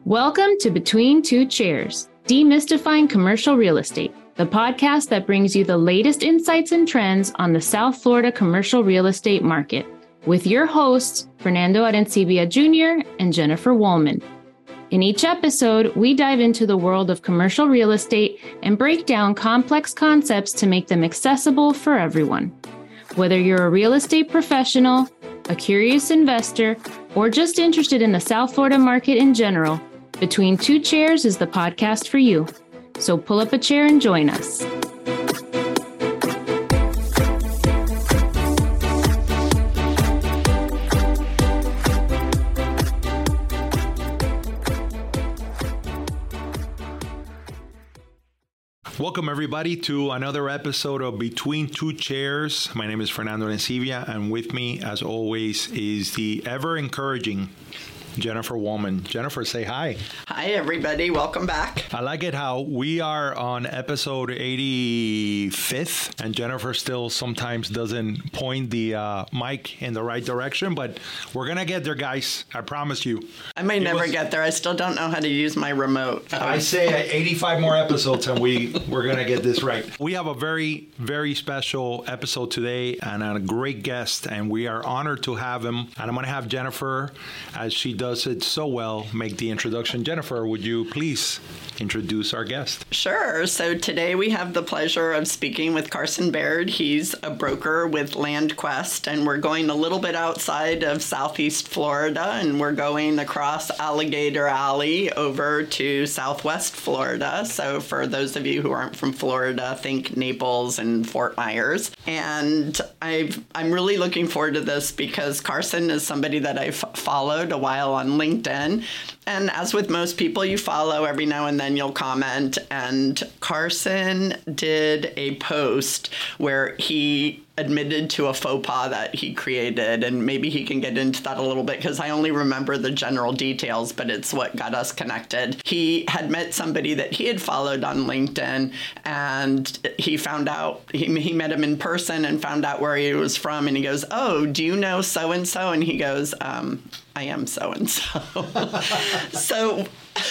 Welcome to Between Two Chairs, Demystifying Commercial Real Estate, the podcast that brings you the latest insights and trends on the South Florida commercial real estate market, with your hosts, Fernando Arencibia Jr. and Jennifer Woolman. In each episode, we dive into the world of commercial real estate and break down complex concepts to make them accessible for everyone. Whether you're a real estate professional, a curious investor, or just interested in the South Florida market in general, Between Two Chairs is the podcast for you. So pull up a chair and join us. Welcome, everybody, to another episode of Between Two Chairs. My name is Fernando Arencibia, and with me, as always, is the ever-encouraging Jennifer Woolman. Jennifer, say hi. Hi, everybody. Welcome back. I like it how we are on episode 85th, and Jennifer still sometimes doesn't point the mic in the right direction, but we're going to get there, guys. I promise you. I may never get there. I still don't know how to use my remote. I say 85 more episodes, and we're going to get this right. We have a very, very special episode today and a great guest, and we are honored to have him. And I'm going to have Jennifer, as she does it so well, make the introduction. Jennifer, would you please introduce our guest? Sure. So today we have the pleasure of speaking with Carson Baird. He's a broker with LandQuest, and we're going a little bit outside of Southeast Florida, and we're going across Alligator Alley over to Southwest Florida. So for those of you who aren't from Florida, think Naples and Fort Myers. And I'm really looking forward to this because Carson is somebody that I've followed a while on LinkedIn. And as with most people, you follow every now and then you'll comment. And Carson did a post where he admitted to a faux pas that he created, and maybe he can get into that a little bit because I only remember the general details, but it's what got us connected. He had met somebody that he had followed on LinkedIn, and he found out, he met him in person and found out where he was from, and he goes, "Oh, do you know so-and-so?" And he goes, "I am so-and-so." So...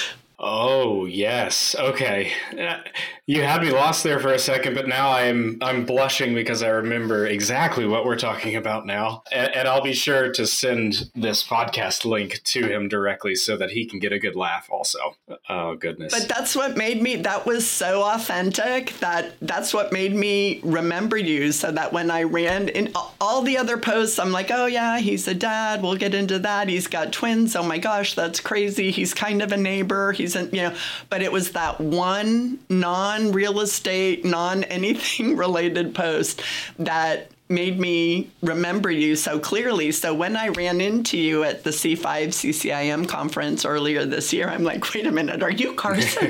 Oh, yes. Okay. You had me lost there for a second, but now I'm blushing because I remember exactly what we're talking about now. And I'll be sure to send this podcast link to him directly so that he can get a good laugh also. Oh, goodness. But that's what made me, that was so authentic that's what made me remember you, so that when I ran in all the other posts, I'm like, oh yeah, he's a dad. We'll get into that. He's got twins. Oh my gosh, that's crazy. He's kind of a neighbor. But it was that one non-real estate, non-anything related post that made me remember you so clearly. So when I ran into you at the C5 CCIM conference earlier this year, I'm like, wait a minute, are you Carson?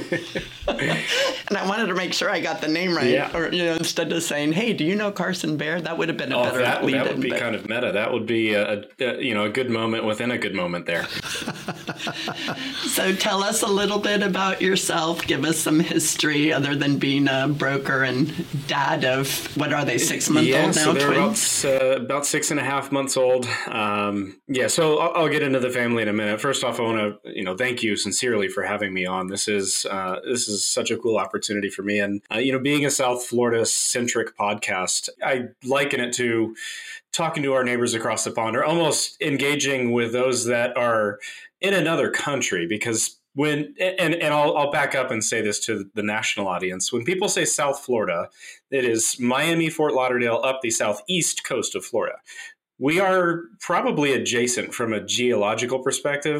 And I wanted to make sure I got the name right. Yeah. Or, instead of saying, hey, do you know Carson Baird? That would have been a better lead-in. That would be kind of meta. That would be a good moment within a good moment there. So tell us a little bit about yourself. Give us some history other than being a broker and dad of, what are they, 6 months old now? So they're about 6.5 months old. So I'll get into the family in a minute. First off, I want to, thank you sincerely for having me on. This is such a cool opportunity for me. And, being a South Florida centric podcast, I liken it to talking to our neighbors across the pond, or almost engaging with those that are in another country, because I'll back up and say this to the national audience. When people say South Florida, it is Miami, Fort Lauderdale, up the southeast coast of Florida. We are probably adjacent from a geographical perspective.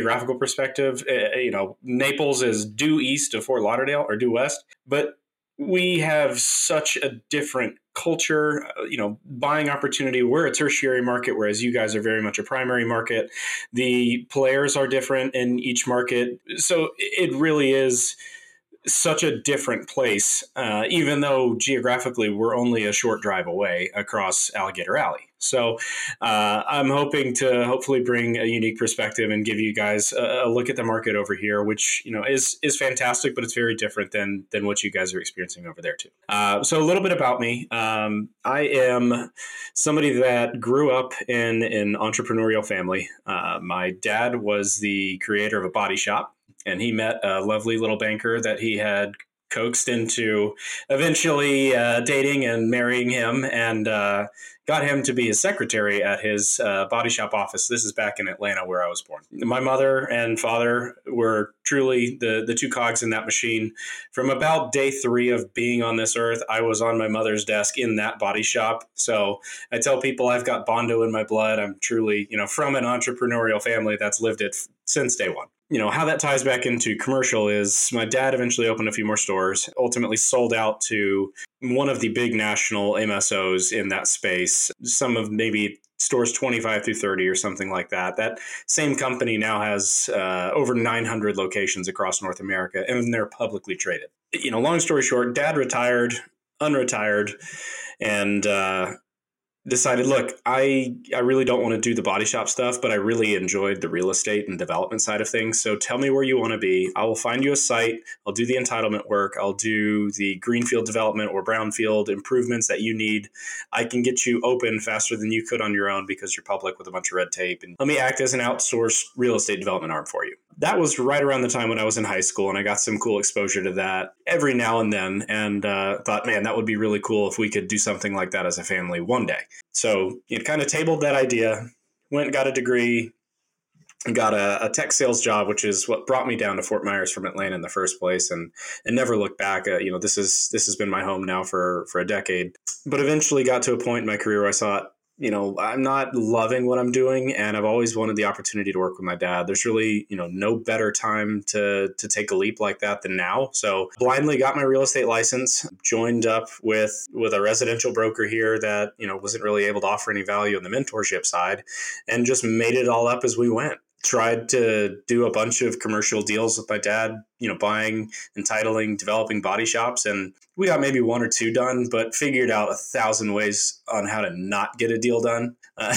Naples is due east of Fort Lauderdale, or due west, but we have such a different culture, buying opportunity. We're a tertiary market, whereas you guys are very much a primary market. The players are different in each market. So it really is such a different place, even though geographically we're only a short drive away across Alligator Alley. So I'm hoping to hopefully bring a unique perspective and give you guys a look at the market over here, which is fantastic, but it's very different than what you guys are experiencing over there too. So a little bit about me. I am somebody that grew up in an entrepreneurial family. My dad was the creator of a body shop. and he met a lovely little banker that he had coaxed into eventually dating and marrying him, and got him to be his secretary at his body shop office. This is back in Atlanta, where I was born. My mother and father were truly the two cogs in that machine. From about day 3 of being on this earth, I was on my mother's desk in that body shop. So I tell people I've got Bondo in my blood. I'm truly, from an entrepreneurial family that's lived it since day one. How that ties back into commercial is my dad eventually opened a few more stores, ultimately sold out to one of the big national MSOs in that space, some of maybe stores 25 through 30 or something like that. That same company now has over 900 locations across North America, and they're publicly traded. Long story short, Dad retired, unretired, and decided, look, I really don't want to do the body shop stuff, but I really enjoyed the real estate and development side of things. So tell me where you want to be. I will find you a site. I'll do the entitlement work. I'll do the greenfield development or brownfield improvements that you need. I can get you open faster than you could on your own because you're public with a bunch of red tape. And let me act as an outsourced real estate development arm for you. That was right around the time when I was in high school, and I got some cool exposure to that every now and then, and thought, man, that would be really cool if we could do something like that as a family one day. So kind of tabled that idea, went and got a degree, and got a tech sales job, which is what brought me down to Fort Myers from Atlanta in the first place, and never looked back. This has been my home now for a decade, but eventually got to a point in my career where I thought, I'm not loving what I'm doing, and I've always wanted the opportunity to work with my dad. There's really, no better time to take a leap like that than now. So blindly got my real estate license, joined up with a residential broker here that, wasn't really able to offer any value on the mentorship side, and just made it all up as we went. Tried to do a bunch of commercial deals with my dad, buying, entitling, developing body shops. And we got maybe 1 or 2 done, but figured out 1,000 ways on how to not get a deal done.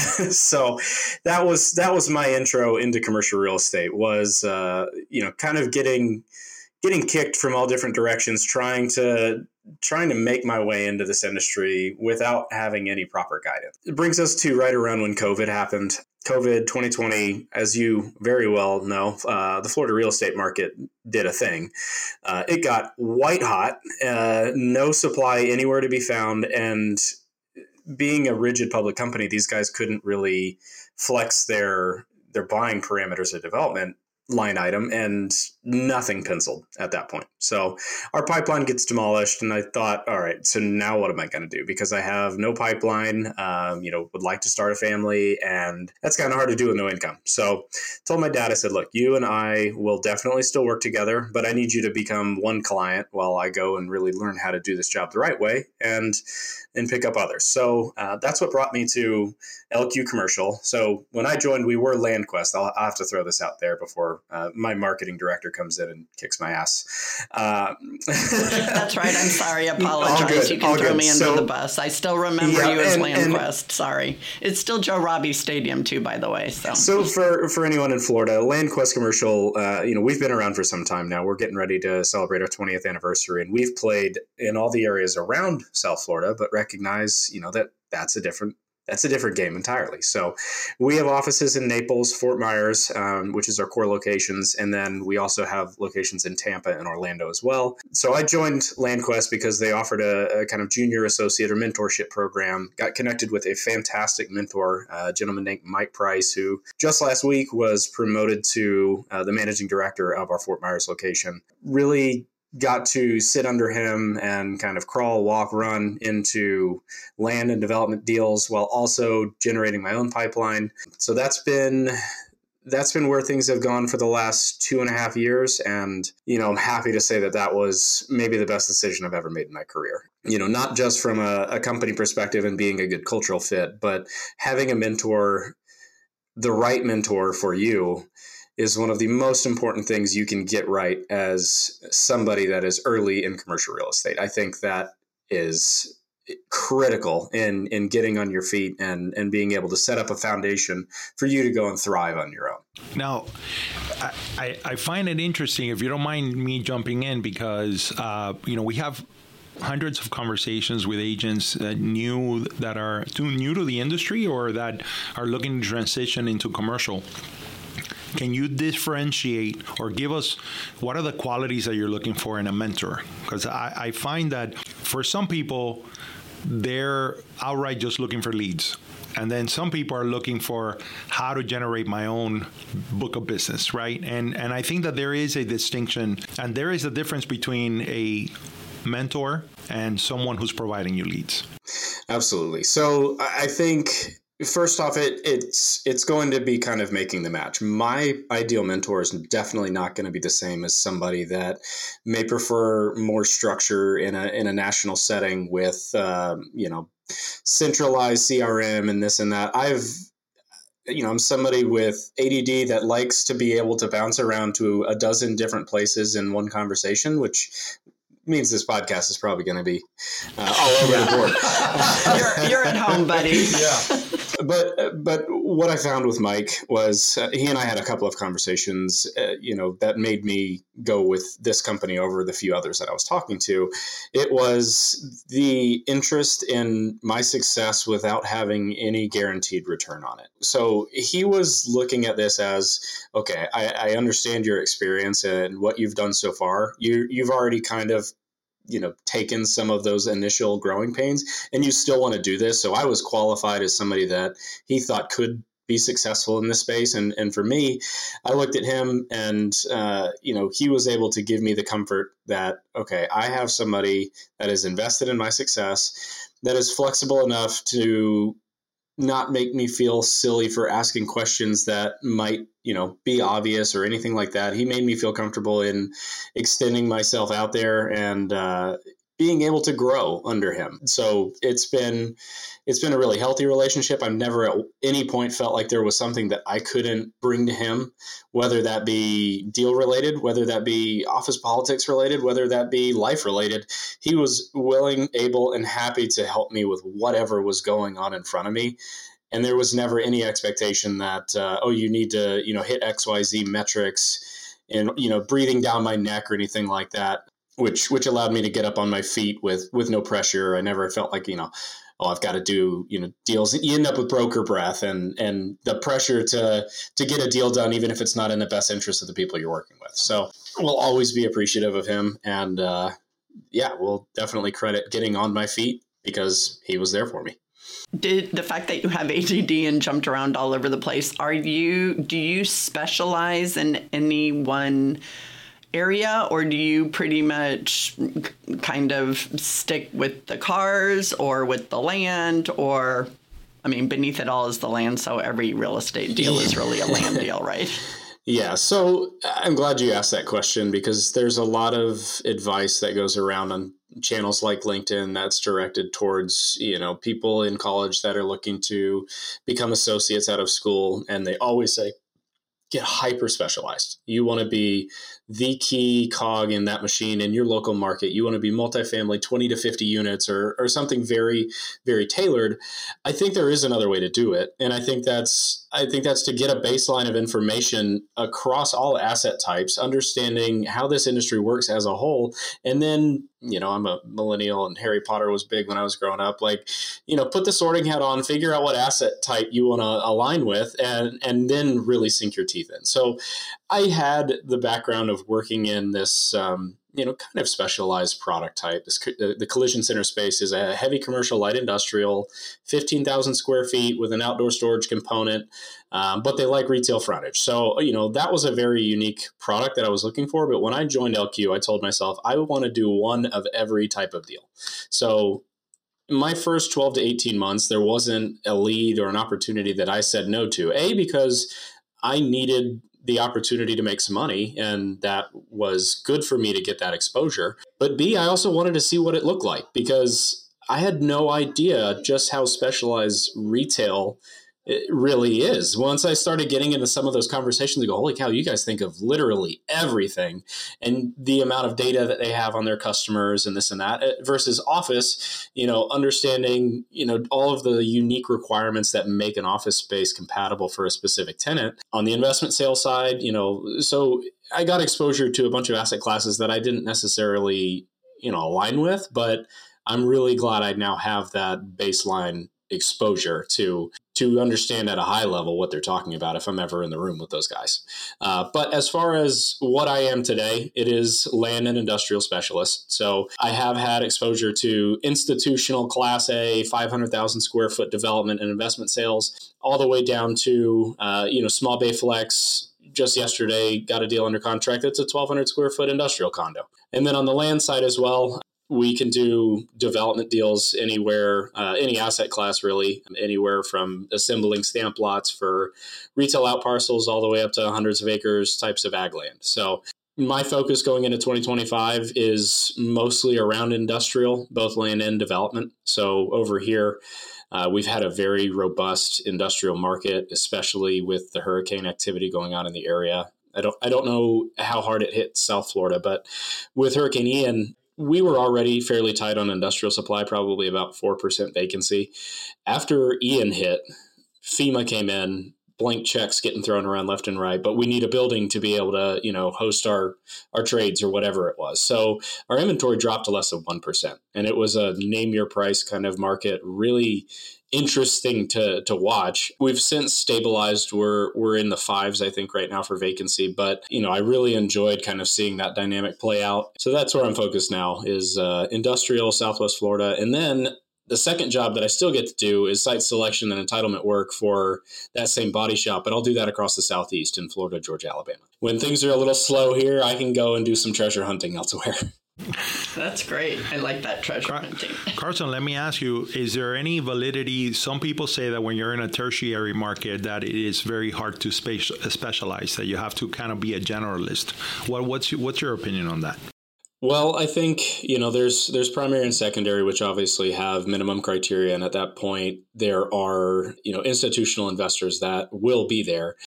So that was my intro into commercial real estate was, kind of getting kicked from all different directions, trying to make my way into this industry without having any proper guidance. It brings us to right around when COVID happened. COVID 2020, as you very well know, the Florida real estate market did a thing. It got white hot, no supply anywhere to be found. And being a rigid public company, these guys couldn't really flex their buying parameters of development line item, and nothing penciled at that point. So our pipeline gets demolished, and I thought, all right, so now what am I going to do? Because I have no pipeline, would like to start a family, and that's kind of hard to do with no income. So told my dad, I said, look, you and I will definitely still work together, but I need you to become one client while I go and really learn how to do this job the right way and pick up others. So that's what brought me to LQ Commercial. So when I joined, we were LandQuest. I'll have to throw this out there before my marketing director comes in and kicks my ass. That's right. I'm sorry. I apologize. You can throw me under the bus. I still remember you as LandQuest. Sorry. It's still Joe Robbie Stadium too, by the way. So for anyone in Florida, LandQuest Commercial, we've been around for some time now. We're getting ready to celebrate our 20th anniversary, and we've played in all the areas around South Florida, but recognize, that's a different game entirely. So we have offices in Naples, Fort Myers, which is our core locations. And then we also have locations in Tampa and Orlando as well. So I joined LandQuest because they offered a kind of junior associate or mentorship program, got connected with a fantastic mentor, a gentleman named Mike Price, who just last week was promoted to the managing director of our Fort Myers location. Really got to sit under him and kind of crawl, walk, run into land and development deals while also generating my own pipeline. So that's been where things have gone for the last 2.5 years. And, I'm happy to say that was maybe the best decision I've ever made in my career. Not just from a company perspective and being a good cultural fit, but having a mentor, the right mentor for you, is one of the most important things you can get right as somebody that is early in commercial real estate. I think that is critical in getting on your feet and being able to set up a foundation for you to go and thrive on your own. Now, I find it interesting, if you don't mind me jumping in, because, we have hundreds of conversations with agents that are too new to the industry or that are looking to transition into commercial. can you differentiate or give us what are the qualities that you're looking for in a mentor? Because I find that for some people, they're outright just looking for leads. And then some people are looking for how to generate my own book of business, right? And I think that there is a distinction, and there is a difference between a mentor and someone who's providing you leads. Absolutely. So I think first off, it's going to be kind of making the match. My ideal mentor is definitely not going to be the same as somebody that may prefer more structure in a national setting with centralized CRM and this and that. I'm somebody with ADD that likes to be able to bounce around to a dozen different places in one conversation, which means this podcast is probably going to be all over the board. You're at home, buddy. Yeah. But what I found with Mike was he and I had a couple of conversations, that made me go with this company over the few others that I was talking to. It was the interest in my success without having any guaranteed return on it. So he was looking at this as, okay, I understand your experience and what you've done so far. You've already kind of taken some of those initial growing pains, and you still want to do this. So I was qualified as somebody that he thought could be successful in this space. And for me, I looked at him and, he was able to give me the comfort that, okay, I have somebody that is invested in my success, that is flexible enough to not make me feel silly for asking questions that might, be obvious or anything like that. He made me feel comfortable in extending myself out there and being able to grow under him. So it's been a really healthy relationship. I've never at any point felt like there was something that I couldn't bring to him, whether that be deal related, whether that be office politics related, whether that be life related. He was willing, able, and happy to help me with whatever was going on in front of me. And there was never any expectation that, you need to, hit XYZ metrics and, breathing down my neck or anything like that, which allowed me to get up on my feet with no pressure. I never felt like, I've got to do, deals. You end up with broker breath and the pressure to get a deal done, even if it's not in the best interest of the people you're working with. So we'll always be appreciative of him. And we'll definitely credit getting on my feet because he was there for me. Did the fact that you have ADD and jumped around all over the place, do you specialize in any one area, or do you pretty much kind of stick with the cars or with the land, or, beneath it all is the land, so every real estate deal is really a land deal, right? Yeah, so I'm glad you asked that question because there's a lot of advice that goes around on channels like LinkedIn that's directed towards, people in college that are looking to become associates out of school. And they always say, get hyper specialized. You want to be the key cog in that machine in your local market. You want to be multifamily 20 to 50 units or something very, very tailored. I think there is another way to do it. And I think that's to get a baseline of information across all asset types, understanding how this industry works as a whole. And then, I'm a millennial and Harry Potter was big when I was growing up. Like, put the sorting hat on, figure out what asset type you want to align with, and then really sink your teeth in. So I had the background of working in this, kind of specialized product type. The collision center space is a heavy commercial, light industrial, 15,000 square feet with an outdoor storage component, but they like retail frontage. So, that was a very unique product that I was looking for. But when I joined LQ, I told myself I would want to do one of every type of deal. So in my first 12 to 18 months, there wasn't a lead or an opportunity that I said no to, because I needed the opportunity to make some money, and that was good for me to get that exposure. But B, I also wanted to see what it looked like because I had no idea just how specialized retail it really is. Once I started getting into some of those conversations, I go, holy cow, you guys think of literally everything and the amount of data that they have on their customers and this and that versus office, understanding, all of the unique requirements that make an office space compatible for a specific tenant. On the investment sales side, so I got exposure to a bunch of asset classes that I didn't necessarily, align with, but I'm really glad I now have that baseline exposure to to understand at a high level what they're talking about if I'm ever in the room with those guys. But as far as what I am today, it is land and industrial specialist. So I have had exposure to institutional Class A, 500,000 square foot development and investment sales, all the way down to, small bay flex. Just yesterday, got a deal under contract that's a 1,200 square foot industrial condo. And then on the land side as well, we can do development deals anywhere, any asset class really, anywhere from assembling stamp lots for retail out parcels all the way up to hundreds of acres types of ag land. So my focus going into 2025 is mostly around industrial, both land and development. So over here, we've had a very robust industrial market, especially with the hurricane activity going on in the area. I don't know how hard it hit South Florida, but with Hurricane Ian, we were already fairly tight on industrial supply, probably about 4% vacancy. After Ian hit, FEMA came in, blank checks getting thrown around left and right, but we need a building to be able to, host our trades or whatever it was. So our inventory dropped to less than 1%. And it was a name your price kind of market, really interesting to watch. We've since stabilized. We're in the fives, I think, right now for vacancy. But, I really enjoyed kind of seeing that dynamic play out. So that's where I'm focused now is industrial, Southwest Florida. And then the second job that I still get to do is site selection and entitlement work for that same body shop, but I'll do that across the Southeast in Florida, Georgia, Alabama. When things are a little slow here, I can go and do some treasure hunting elsewhere. That's great. I like that treasure hunting. Carson, let me ask you, is there any validity? Some people say that when you're in a tertiary market that it is very hard to specialize, that you have to kind of be a generalist. What's your opinion on that? Well, I think, there's primary and secondary, which obviously have minimum criteria. And at that point, there are, institutional investors that will be there.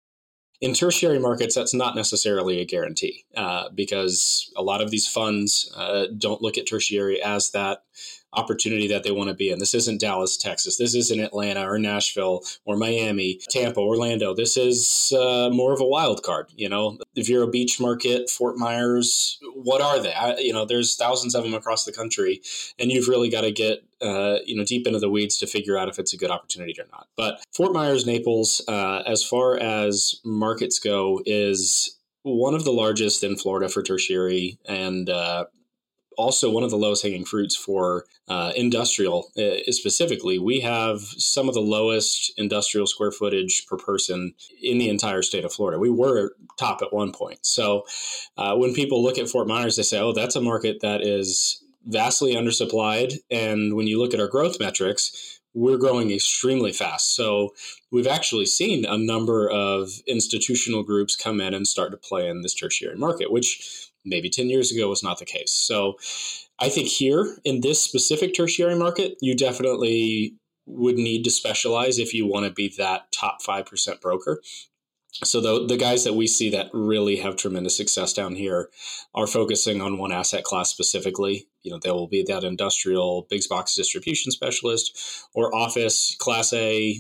In tertiary markets, that's not necessarily a guarantee because a lot of these funds don't look at tertiary as that opportunity that they want to be in. This isn't Dallas, Texas. This isn't Atlanta or Nashville or Miami, Tampa, Orlando. This is more of a wild card. If you're a beach market, Fort Myers, what are they? There's thousands of them across the country, and you've really got to get deep into the weeds to figure out if it's a good opportunity or not. But Fort Myers, Naples, as far as markets go, is one of the largest in Florida for tertiary and also one of the lowest hanging fruits for industrial specifically. We have some of the lowest industrial square footage per person in the entire state of Florida. We were top at one point. So when people look at Fort Myers, they say, oh, that's a market that is vastly undersupplied. And when you look at our growth metrics, we're growing extremely fast. So we've actually seen a number of institutional groups come in and start to play in this tertiary market, which maybe 10 years ago was not the case. So I think here in this specific tertiary market, you definitely would need to specialize if you want to be that top 5% broker. So the guys that we see that really have tremendous success down here are focusing on one asset class specifically. They will be that industrial big box distribution specialist or office Class A.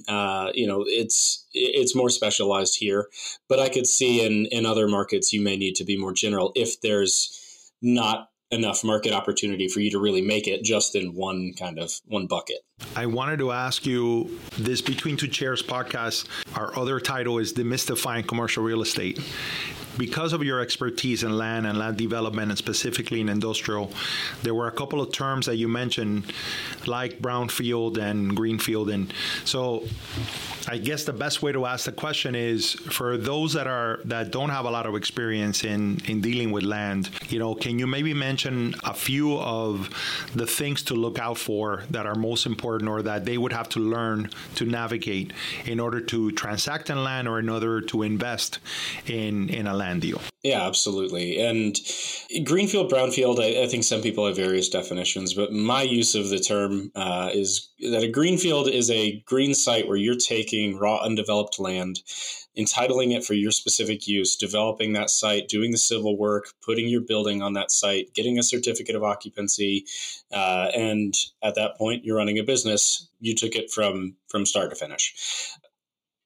It's more specialized here. But I could see in other markets you may need to be more general if there's not enough market opportunity for you to really make it just in one bucket. I wanted to ask you this Between Two Chairs podcast. Our other title is Demystifying Commercial Real Estate. Because of your expertise in land and land development, and specifically in industrial, there were a couple of terms that you mentioned, like brownfield and greenfield. And so I guess the best way to ask the question is, for those that don't have a lot of experience in dealing with land, can you maybe mention a few of the things to look out for that are most important, or that they would have to learn to navigate in order to transact in land or in order to invest in a land deal? Yeah, absolutely. And greenfield, brownfield, I think some people have various definitions, but my use of the term is that a greenfield is a green site where you're taking raw, undeveloped land, entitling it for your specific use, developing that site, doing the civil work, putting your building on that site, getting a certificate of occupancy, and at that point, you're running a business. You took it from start to finish.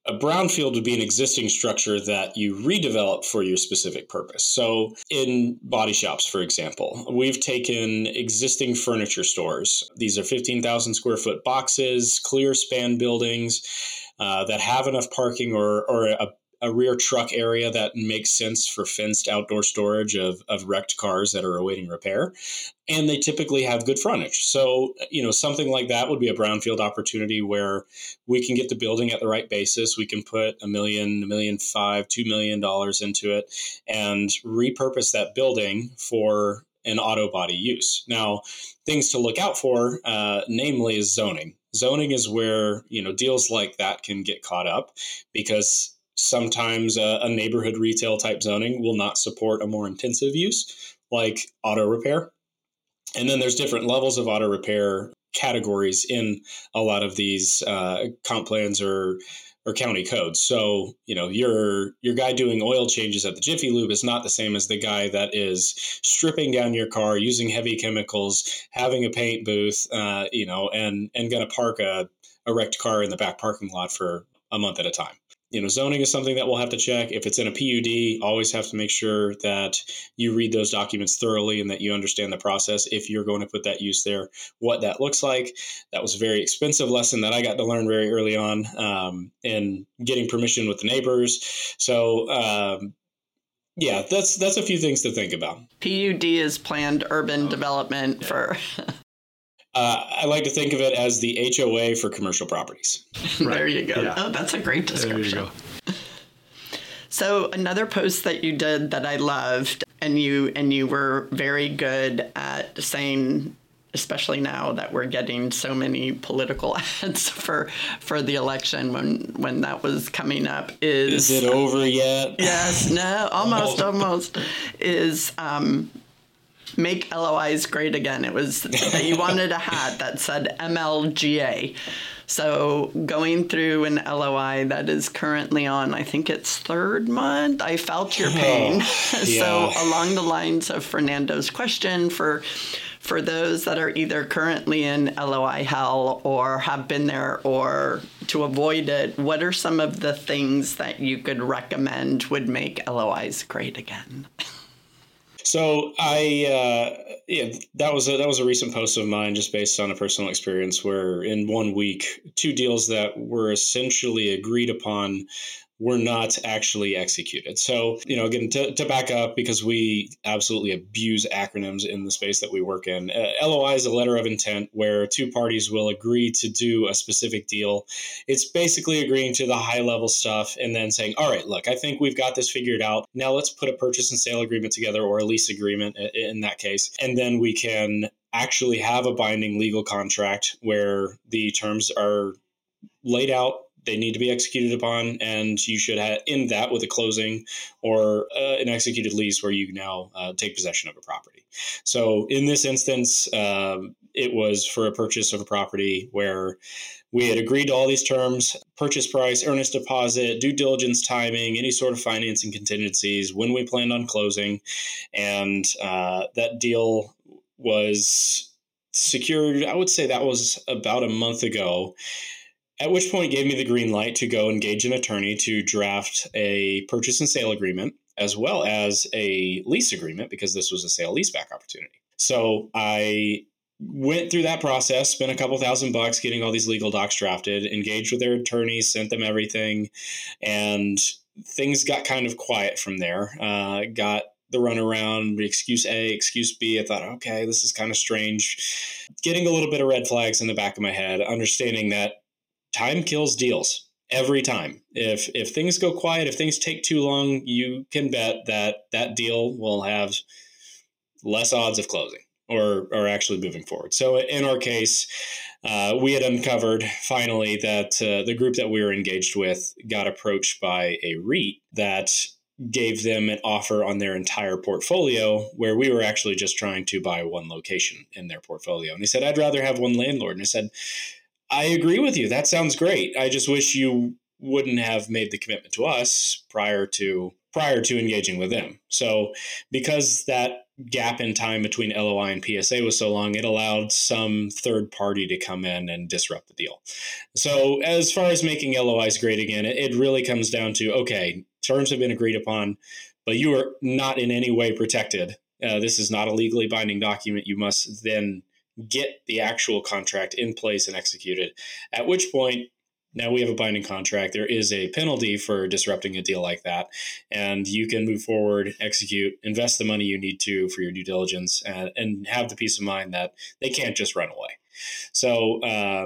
A brownfield would be an existing structure that you redevelop for your specific purpose. So in body shops, for example, we've taken existing furniture stores. These are 15,000 square foot boxes, clear span buildings that have enough parking or a rear truck area that makes sense for fenced outdoor storage of wrecked cars that are awaiting repair. And they typically have good frontage. So, something like that would be a brownfield opportunity where we can get the building at the right basis. We can put $1 million, $1.5 million, $2 million into it and repurpose that building for an auto body use. Now, things to look out for, namely, is zoning. Zoning is where, deals like that can get caught up because sometimes a neighborhood retail type zoning will not support a more intensive use like auto repair. And then there's different levels of auto repair categories in a lot of these comp plans or county codes. So, your guy doing oil changes at the Jiffy Lube is not the same as the guy that is stripping down your car, using heavy chemicals, having a paint booth, and going to park a wrecked car in the back parking lot for a month at a time. Zoning is something that we'll have to check. If it's in a PUD, always have to make sure that you read those documents thoroughly and that you understand the process if you're going to put that use there, what that looks like. That was a very expensive lesson that I got to learn very early on in getting permission with the neighbors. So, that's a few things to think about. PUD is planned urban development for... I like to think of it as the HOA for commercial properties. There you go. Yeah. Oh, that's a great description. There you go. So another post that you did that I loved, and you were very good at saying, especially now that we're getting so many political ads for the election when that was coming up, is it over yet? Yes, no, almost is make LOIs great again. It was that you wanted a hat that said MLGA. So going through an LOI that is currently on, I think it's third month, I felt your pain. Yeah. So along the lines of Fernando's question, for those that are either currently in LOI hell or have been there or to avoid it, what are some of the things that you could recommend would make LOIs great again? So that was a recent post of mine, just based on a personal experience where in 1 week, 2 deals that were essentially agreed upon were not actually executed. So, again, to back up, because we absolutely abuse acronyms in the space that we work in, LOI is a letter of intent where 2 parties will agree to do a specific deal. It's basically agreeing to the high level stuff and then saying, all right, look, I think we've got this figured out. Now let's put a purchase and sale agreement together, or a lease agreement in that case. And then we can actually have a binding legal contract where the terms are laid out. They need to be executed upon, and you should end that with a closing or an executed lease where you now take possession of a property. So in this instance, it was for a purchase of a property where we had agreed to all these terms: purchase price, earnest deposit, due diligence timing, any sort of financing contingencies, when we planned on closing. And that deal was secured, I would say that was about a month ago. At which point gave me the green light to go engage an attorney to draft a purchase and sale agreement, as well as a lease agreement, because this was a sale leaseback opportunity. So I went through that process, spent a couple $1,000 getting all these legal docs drafted, engaged with their attorneys, sent them everything, and things got kind of quiet from there. Got the runaround, excuse A, excuse B. I thought, okay, this is kind of strange. Getting a little bit of red flags in the back of my head, understanding that time kills deals every time. If things go quiet, if things take too long, you can bet that deal will have less odds of closing or actually moving forward. So in our case, we had uncovered finally that the group that we were engaged with got approached by a REIT that gave them an offer on their entire portfolio, where we were actually just trying to buy one location in their portfolio. And they said, I'd rather have one landlord. And I said, I agree with you. That sounds great. I just wish you wouldn't have made the commitment to us prior to prior to engaging with them. So because that gap in time between LOI and PSA was so long, it allowed some third party to come in and disrupt the deal. So as far as making LOIs great again, it really comes down to, okay, terms have been agreed upon, but you are not in any way protected. This is not a legally binding document. You must then get the actual contract in place and executed, at which point now we have a binding contract. There is a penalty for disrupting a deal like that, and you can move forward, execute, invest the money you need to for your due diligence, and have the peace of mind that they can't just run away. So,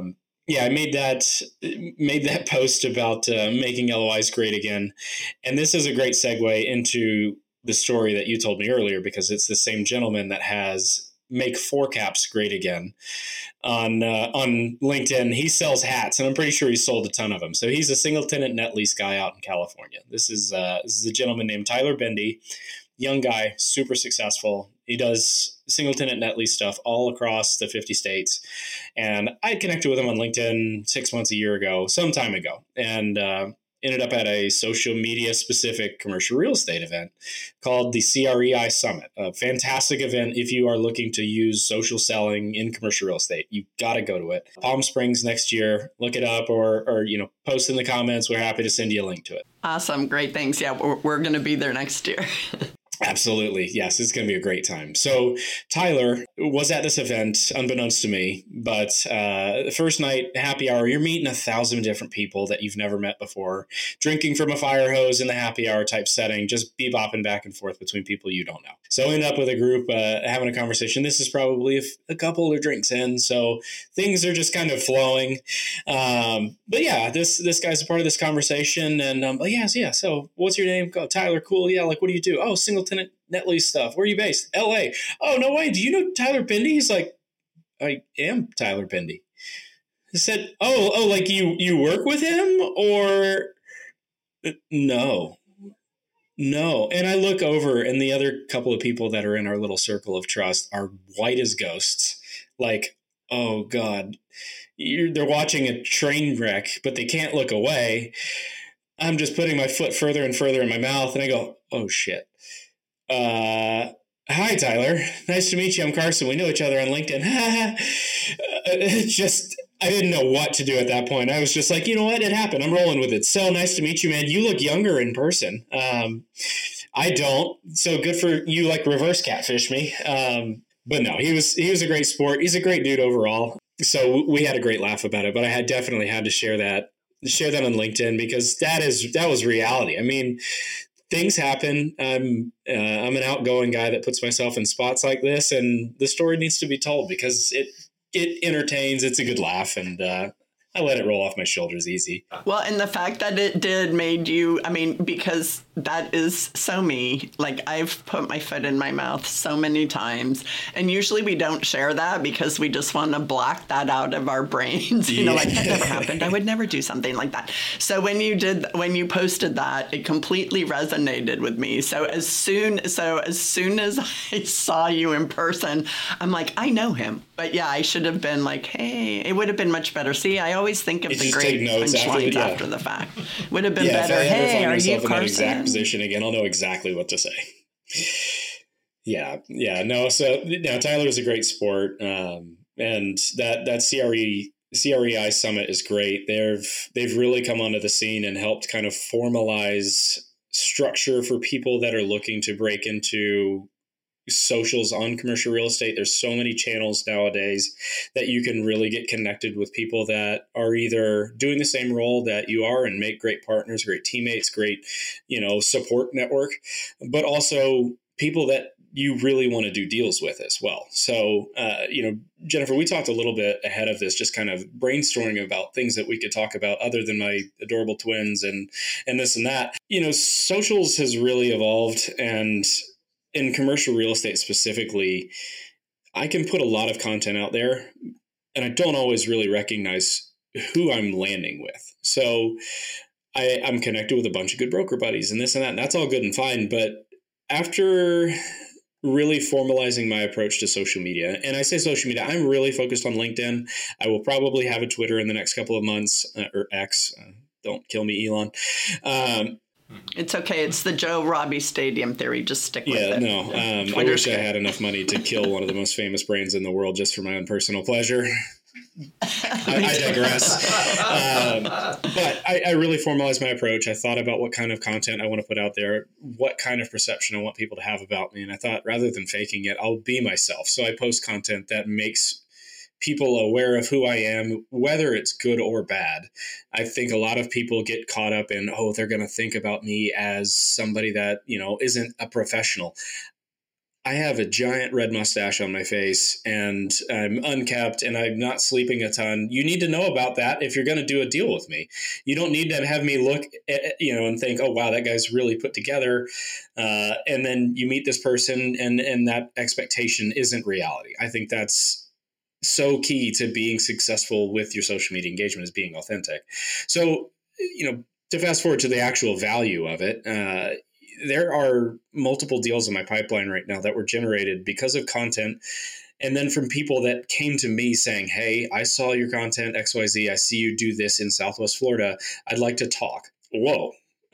I made that post about making LOIs great again, and this is a great segue into the story that you told me earlier, because it's the same gentleman that has Make 4Caps Great Again on LinkedIn. He sells hats, and I'm pretty sure he sold a ton of them. So he's a single tenant net lease guy out in California. This is a gentleman named Tyler Bendy, young guy, super successful. He does single tenant net lease stuff all across the 50 states. And I connected with him on LinkedIn 6 months, a year ago, some time ago, and ended up at a social media specific commercial real estate event called the CREI Summit, a fantastic event. If you are looking to use social selling in commercial real estate, you got to go to it. Palm Springs next year, look it up or post in the comments. We're happy to send you a link to it. Awesome. Great. Thanks. Yeah, we're going to be there next year. Absolutely. Yes, it's going to be a great time. So Tyler was at this event, unbeknownst to me, but the first night, happy hour, you're meeting 1,000 different people that you've never met before, drinking from a fire hose in the happy hour type setting, just bebopping back and forth between people you don't know. So end up with a group having a conversation. This is probably a couple of drinks in, so things are just kind of flowing. But yeah, this guy's a part of this conversation, and yeah. So what's your name? Oh, Tyler. Cool. Yeah. Like, what do you do? Oh, single tenant net lease stuff. Where are you based? LA. Oh, no way. Do you know Tyler Bendy? He's like, I am Tyler Bendy. I said, oh, like you work with him or no. And I look over and the other couple of people that are in our little circle of trust are white as ghosts. Like, oh God, they're watching a train wreck, but they can't look away. I'm just putting my foot further and further in my mouth. And I go, oh shit. Hi, Tyler. Nice to meet you. I'm Carson. We know each other on LinkedIn. I didn't know what to do at that point. I was just like, you know what? It happened. I'm rolling with it. So nice to meet you, man. You look younger in person. I don't. So good for you, like reverse catfish me. But no, he was a great sport. He's a great dude overall. So we had a great laugh about it, but I definitely had to share that on LinkedIn because that was reality. I mean, things happen. I'm an outgoing guy that puts myself in spots like this, and the story needs to be told because it entertains. It's a good laugh, and I let it roll off my shoulders easy. Well, and the fact that it did made you, because that is so me. Like, I've put my foot in my mouth so many times. And usually we don't share that because we just want to block that out of our brains. Like, that never happened. I would never do something like that. So when you posted that, it completely resonated with me. So as soon as I saw you in person, I'm like, I know him. But yeah, I should have been like, hey, it would have been much better. See, I always think of the great punchlines after the fact. Would have been better. Hey, are you Carson? Position again, I'll know exactly what to say. No. So now Tyler is a great sport, and that CREI Summit is great. They've really come onto the scene and helped kind of formalize structure for people that are looking to break into socials on commercial real estate. There's so many channels nowadays that you can really get connected with people that are either doing the same role that you are and make great partners, great teammates, great, support network, but also people that you really want to do deals with as well. So, Jennifer, we talked a little bit ahead of this, just kind of brainstorming about things that we could talk about other than my adorable twins and this and that. Socials has really evolved, and in commercial real estate specifically, I can put a lot of content out there and I don't always really recognize who I'm landing with. So I'm connected with a bunch of good broker buddies and this and that, and that's all good and fine. But after really formalizing my approach to social media, and I say social media, I'm really focused on LinkedIn. I will probably have a Twitter in the next couple of months, or X. Don't kill me, Elon. It's okay. It's the Joe Robbie Stadium theory. Just stick with it. Yeah, no. I wish I had enough money to kill one of the most famous brains in the world just for my own personal pleasure. I digress. But I really formalized my approach. I thought about what kind of content I want to put out there, what kind of perception I want people to have about me. And I thought, rather than faking it, I'll be myself. So I post content that makes people aware of who I am, whether it's good or bad. I think a lot of people get caught up in, they're going to think about me as somebody that, isn't a professional. I have a giant red mustache on my face and I'm unkept and I'm not sleeping a ton. You need to know about that if you're going to do a deal with me. You don't need to have me look at, and think, oh, wow, that guy's really put together. And then you meet this person and that expectation isn't reality. I think that's so key to being successful with your social media engagement, is being authentic. So, to fast forward to the actual value of it, there are multiple deals in my pipeline right now that were generated because of content. And then from people that came to me saying, hey, I saw your content, XYZ. I see you do this in Southwest Florida. I'd like to talk. Whoa.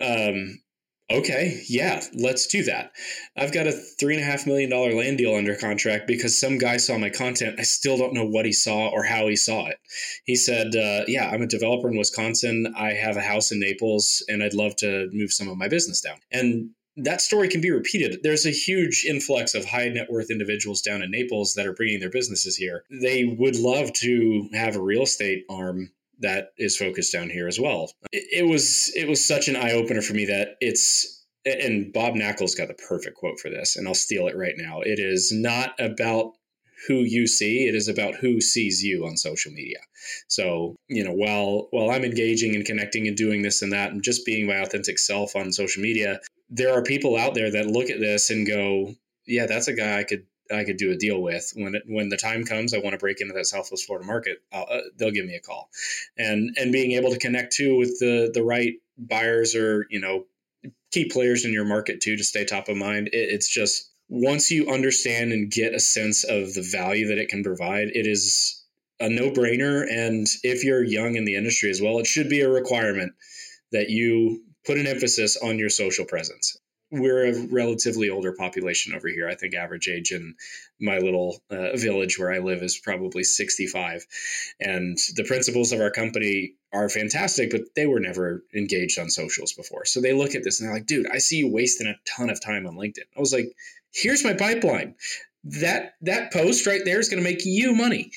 Okay, yeah, let's do that. I've got a $3.5 million land deal under contract because some guy saw my content. I still don't know what he saw or how he saw it. He said, I'm a developer in Wisconsin. I have a house in Naples and I'd love to move some of my business down. And that story can be repeated. There's a huge influx of high net worth individuals down in Naples that are bringing their businesses here. They would love to have a real estate arm that is focused down here as well. It was such an eye opener for me that and Bob Knackel's got the perfect quote for this, and I'll steal it right now. It is not about who you see, it is about who sees you on social media. So, while I'm engaging and connecting and doing this and that and just being my authentic self on social media, there are people out there that look at this and go, yeah, that's a guy I could do a deal with. When the time comes, I want to break into that Southwest Florida market. They'll give me a call, and being able to connect too with the right buyers or key players in your market too to stay top of mind. It's just, once you understand and get a sense of the value that it can provide, it is a no-brainer. And if you're young in the industry as well, it should be a requirement that you put an emphasis on your social presence. We're a relatively older population over here. I think average age in my little village where I live is probably 65. And the principals of our company are fantastic, but they were never engaged on socials before. So they look at this and they're like, dude, I see you wasting a ton of time on LinkedIn. I was like, here's my pipeline. That post right there is going to make you money.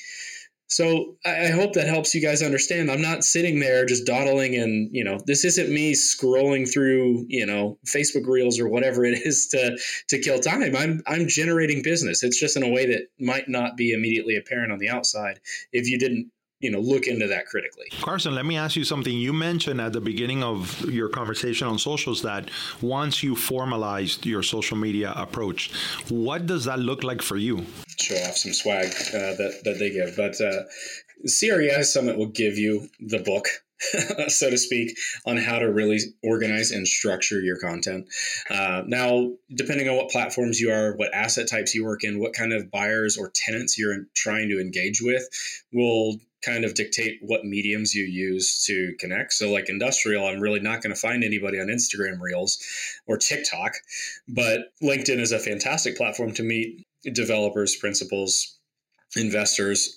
So I hope that helps you guys understand. I'm not sitting there just dawdling and, this isn't me scrolling through, Facebook Reels or whatever it is to kill time. I'm generating business. It's just in a way that might not be immediately apparent on the outside if you didn't, look into that critically. Carson, let me ask you something. You mentioned at the beginning of your conversation on socials that once you formalized your social media approach, what does that look like for you? Show off some swag that they give. But CREI Summit will give you the book, so to speak, on how to really organize and structure your content. Now, depending on what platforms you are, what asset types you work in, what kind of buyers or tenants you're trying to engage with will kind of dictate what mediums you use to connect. So like industrial, I'm really not going to find anybody on Instagram Reels or TikTok, but LinkedIn is a fantastic platform to meet developers, principals, investors,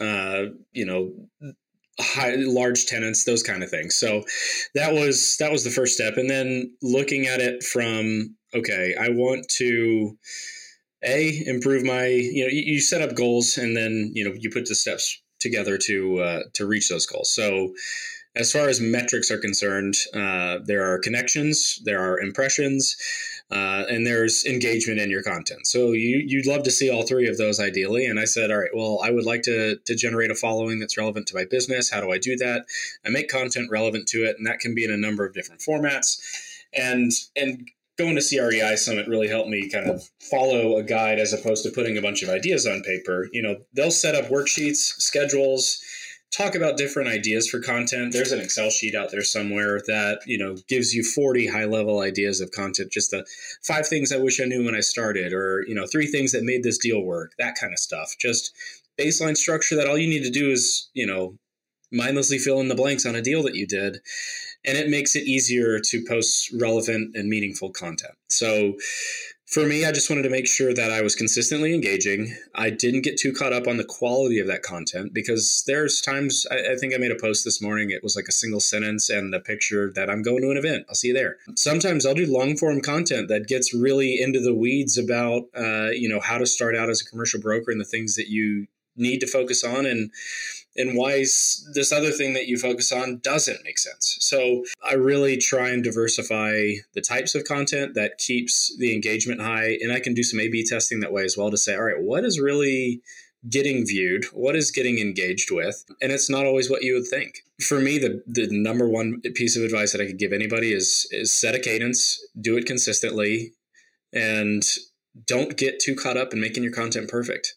large tenants, those kind of things. So that was the first step. And then looking at it from, okay, I want to improve my, you set up goals and then, you put the steps together to reach those goals. So as far as metrics are concerned, there are connections, there are impressions, and there's engagement in your content. So you'd love to see all three of those ideally. And I said, all right, well, I would like to generate a following that's relevant to my business. How do I do that? I make content relevant to it, and that can be in a number of different formats. And going to CREI Summit really helped me kind of follow a guide as opposed to putting a bunch of ideas on paper. They'll set up worksheets, schedules, talk about different ideas for content. There's an Excel sheet out there somewhere that, gives you 40 high-level ideas of content, just the 5 things I wish I knew when I started, or, 3 things that made this deal work, that kind of stuff. Just baseline structure that all you need to do is, mindlessly fill in the blanks on a deal that you did. and it makes it easier to post relevant and meaningful content. So for me, I just wanted to make sure that I was consistently engaging. I didn't get too caught up on the quality of that content, because there's times, I think I made a post this morning. It was like a single sentence and a picture that I'm going to an event. I'll see you there. Sometimes I'll do long form content that gets really into the weeds about, how to start out as a commercial broker and the things that you need to focus on, and why this other thing that you focus on doesn't make sense. So I really try and diversify the types of content that keeps the engagement high. And I can do some A/B testing that way as well to say, all right, what is really getting viewed? What is getting engaged with? And it's not always what you would think. For me, the number one piece of advice that I could give anybody is set a cadence, do it consistently, and don't get too caught up in making your content perfect.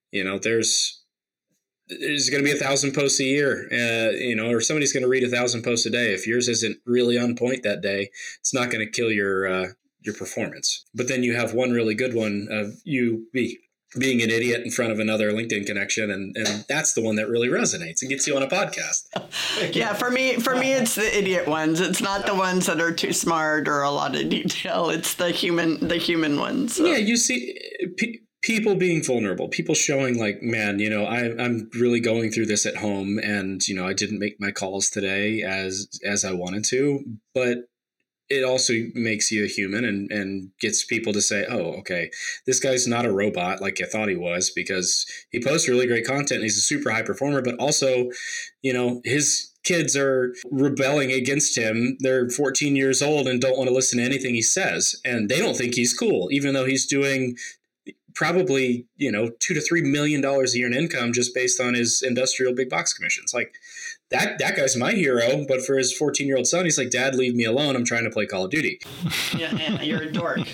There's going to be 1,000 posts a year, or somebody's going to read 1,000 posts a day. If yours isn't really on point that day, it's not going to kill your performance. But then you have one really good one of you being an idiot in front of another LinkedIn connection, and that's the one that really resonates and gets you on a podcast. Yeah, for me, it's the idiot ones. It's not the ones that are too smart or a lot of detail. It's the human ones. So. Yeah, you see. People being vulnerable, people showing like, man, I'm really going through this at home, and, I didn't make my calls today as I wanted to, but it also makes you a human and gets people to say, oh, okay, this guy's not a robot like I thought he was, because he posts really great content and he's a super high performer, but also, his kids are rebelling against him. They're 14 years old and don't want to listen to anything he says. And they don't think he's cool, even though he's doing probably, $2 to $3 million a year in income just based on his industrial big box commissions. Like that guy's my hero, but for his 14-year-old son, he's like, Dad, leave me alone. I'm trying to play Call of Duty. Yeah, you're a dork.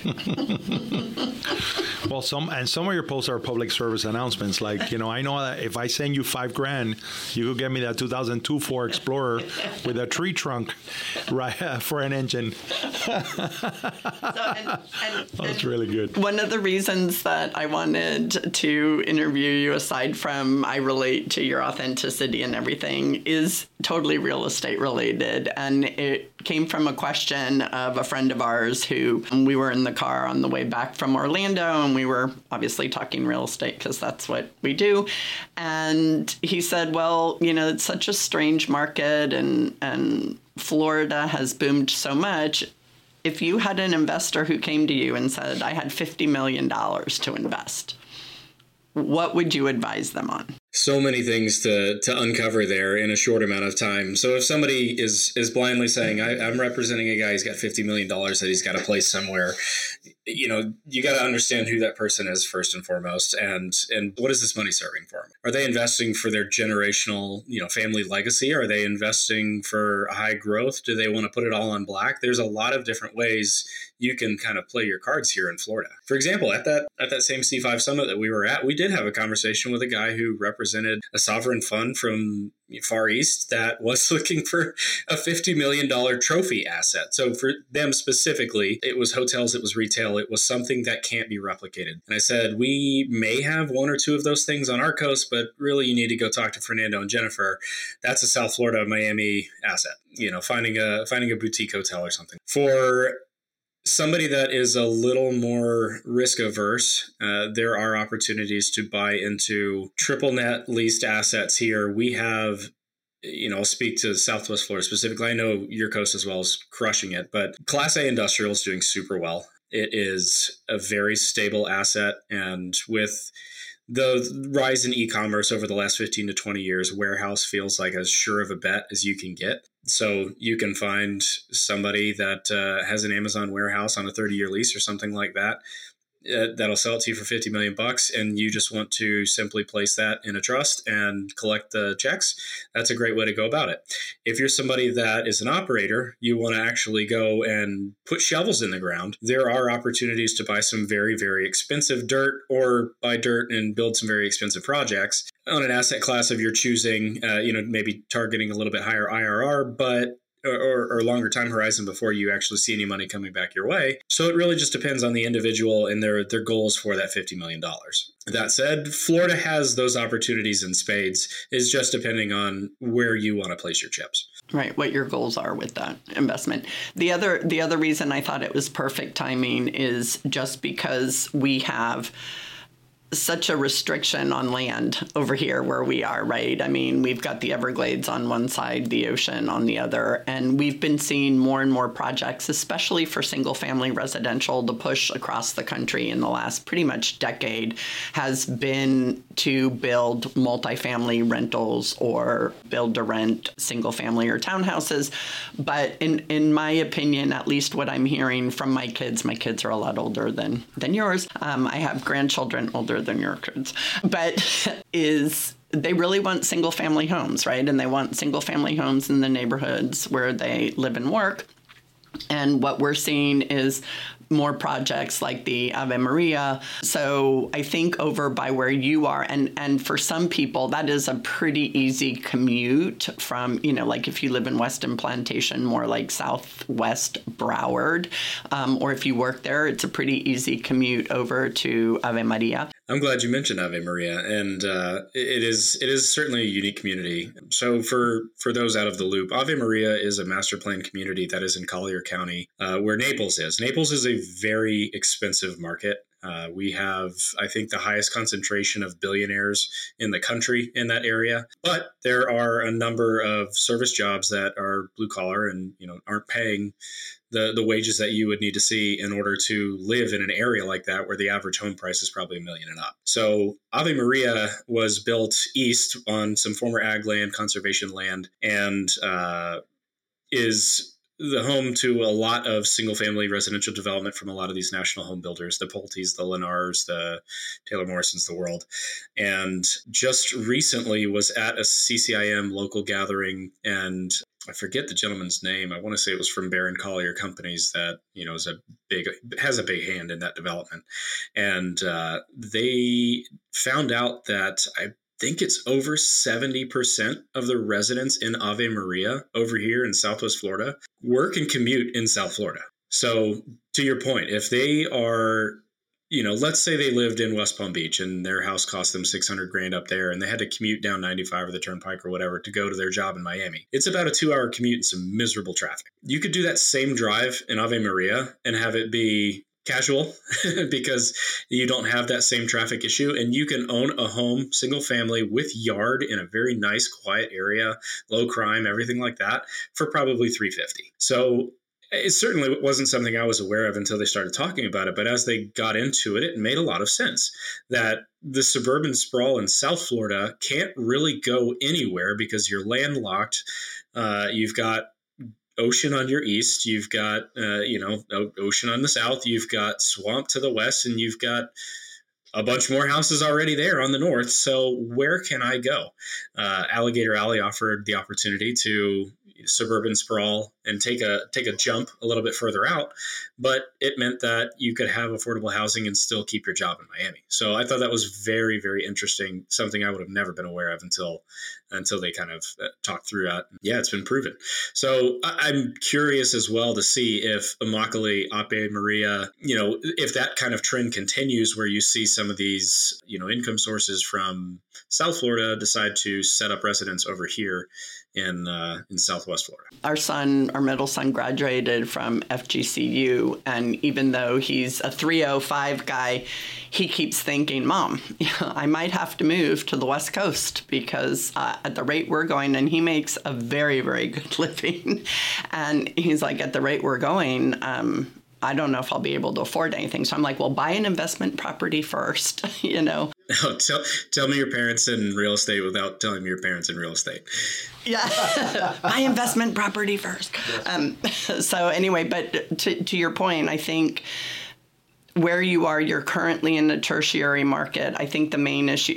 Well, some of your posts are public service announcements. Like, I know that if I send you $5,000, you could get me that 2002 Ford Explorer with a tree trunk, right, for an engine. That's really good. One of the reasons that I wanted to interview you, aside from I relate to your authenticity and everything, is totally real estate related. And it came from a question of a friend of ours who we were in the car on the way back from Orlando, and we were obviously talking real estate because that's what we do. And he said, well, it's such a strange market, and Florida has boomed so much. If you had an investor who came to you and said, I had $50 million to invest, what would you advise them on? So many things to uncover there in a short amount of time. So if somebody is blindly saying, I'm representing a guy who's got $50 million that he's got to place somewhere, you got to understand who that person is first and foremost, and what is this money serving for them? Are they investing for their generational, family legacy? Are they investing for high growth? Do they want to put it all on black? There's a lot of different ways you can kind of play your cards here in Florida. For example, at that same C5 summit that we were at, we did have a conversation with a guy who represented a sovereign fund from Far East that was looking for a $50 million trophy asset. So for them specifically, it was hotels, it was retail, it was something that can't be replicated. And I said, we may have one or two of those things on our coast, but really you need to go talk to Fernando and Jennifer. That's a South Florida, Miami asset, finding a boutique hotel or something. For somebody that is a little more risk averse, there are opportunities to buy into triple net leased assets here. We have, I'll speak to Southwest Florida specifically. I know your coast as well is crushing it, but Class A industrial is doing super well. It is a very stable asset. And with the rise in e-commerce over the last 15 to 20 years, warehouse feels like as sure of a bet as you can get. So you can find somebody that has an Amazon warehouse on a 30-year lease or something like that. That'll sell it to you for $50 million, and you just want to simply place that in a trust and collect the checks. That's a great way to go about it. If you're somebody that is an operator, you want to actually go and put shovels in the ground. There are opportunities to buy some very, very expensive dirt, or buy dirt and build some very expensive projects on an asset class of your choosing, maybe targeting a little bit higher IRR, but or longer time horizon before you actually see any money coming back your way. So it really just depends on the individual and their goals for that $50 million. That said, Florida has those opportunities in spades. It's just depending on where you want to place your chips. Right, what your goals are with that investment. The other reason I thought it was perfect timing is just because we have such a restriction on land over here where we are, right? I mean, we've got the Everglades on one side, the ocean on the other, and we've been seeing more and more projects, especially for single family residential. The push across the country in the last pretty much decade has been to build multifamily rentals or build to rent single family or townhouses. But in my opinion, at least what I'm hearing from my kids are a lot older than yours. I have grandchildren older than your kids, but they really want single family homes, right? And they want single family homes in the neighborhoods where they live and work. And what we're seeing is more projects like the Ave Maria. So I think over by where you are, and for some people, that is a pretty easy commute from, like if you live in Weston Plantation, more like Southwest Broward, or if you work there, it's a pretty easy commute over to Ave Maria. I'm glad you mentioned Ave Maria, and it is certainly a unique community. So for those out of the loop, Ave Maria is a master plan community that is in Collier County, where Naples is. Naples is a very expensive market. We have, I think, the highest concentration of billionaires in the country in that area. But there are a number of service jobs that are blue collar and aren't paying the wages that you would need to see in order to live in an area like that where the average home price is probably $1 million and up. So Ave Maria was built east on some former ag land, conservation land, and is the home to a lot of single-family residential development from a lot of these national home builders, the Pulte's, the Lennars, the Taylor Morrison's, the world. And just recently was at a CCIM local gathering, and I forget the gentleman's name. I want to say it was from Barron Collier Companies that, has a big hand in that development. And they found out that I think it's over 70% of the residents in Ave Maria over here in Southwest Florida work and commute in South Florida. So to your point, if they are, let's say they lived in West Palm Beach and their house cost them $600,000 up there and they had to commute down 95 or the Turnpike or whatever to go to their job in Miami. It's about a 2-hour commute and some miserable traffic. You could do that same drive in Ave Maria and have it be casual because you don't have that same traffic issue, and you can own a home, single family with yard in a very nice, quiet area, low crime, everything like that for probably $350. So it certainly wasn't something I was aware of until they started talking about it. But as they got into it, it made a lot of sense that the suburban sprawl in South Florida can't really go anywhere because you're landlocked. You've got ocean on your east, you've got, ocean on the south, you've got swamp to the west, and you've got a bunch more houses already there on the north. So where can I go? Alligator Alley offered the opportunity to suburban sprawl and take a jump a little bit further out, but it meant that you could have affordable housing and still keep your job in Miami. So I thought that was very, very interesting, something I would have never been aware of until they kind of talked through that. Yeah, it's been proven. So I'm curious as well to see if Immokalee, Ave Maria, if that kind of trend continues where you see some of these, income sources from South Florida decide to set up residence over here in Southwest Florida. Our middle son graduated from FGCU, and even though he's a 305 guy, he keeps thinking, Mom, I might have to move to the West Coast because at the rate we're going, and he makes a very, very good living. And he's like, at the rate we're going, I don't know if I'll be able to afford anything. So I'm like, well, buy an investment property first, Oh, tell me your parents in real estate without telling me your parents in real estate. Yeah, buy investment property first. So anyway, but to your point, I think where you are, you're currently in the tertiary market. I think the main issue,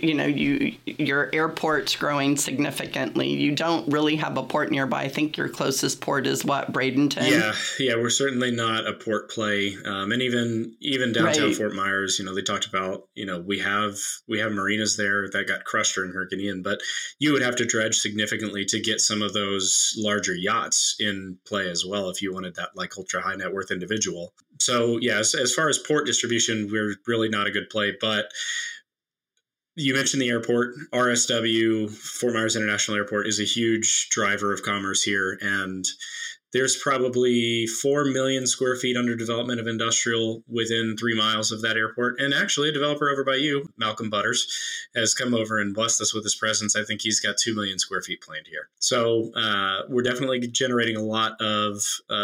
your airport's growing significantly. You don't really have a port nearby. I think your closest port is what, Bradenton? Yeah, we're certainly not a port play. And even downtown right. Fort Myers, they talked about, we have marinas there that got crushed during Hurricane Ian, but you would have to dredge significantly to get some of those larger yachts in play as well if you wanted that like ultra high net worth individual. So yeah, as far as port distribution, we're really not a good play, but You mentioned the airport. RSW, Fort Myers International Airport, is a huge driver of commerce here. And there's probably 4 million square feet under development of industrial within 3 miles of that airport. And actually, a developer over by you, Malcolm Butters, has come over and blessed us with his presence. I think he's got 2 million square feet planned here. So we're definitely generating a lot of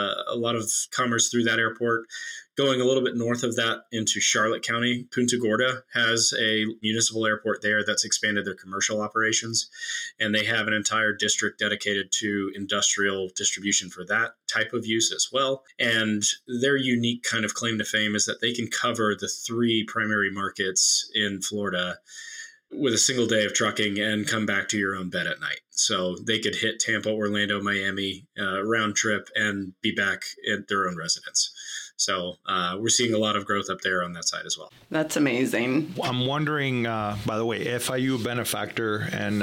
commerce through that airport. Going a little bit north of that into Charlotte County, Punta Gorda has a municipal airport there that's expanded their commercial operations, and they have an entire district dedicated to industrial distribution for that type of use as well. And their unique kind of claim to fame is that they can cover the 3 primary markets in Florida with a single day of trucking and come back to your own bed at night. So they could hit Tampa, Orlando, Miami round trip and be back at their own residence. So we're seeing a lot of growth up there on that side as well. That's amazing. I'm wondering, by the way, FIU benefactor and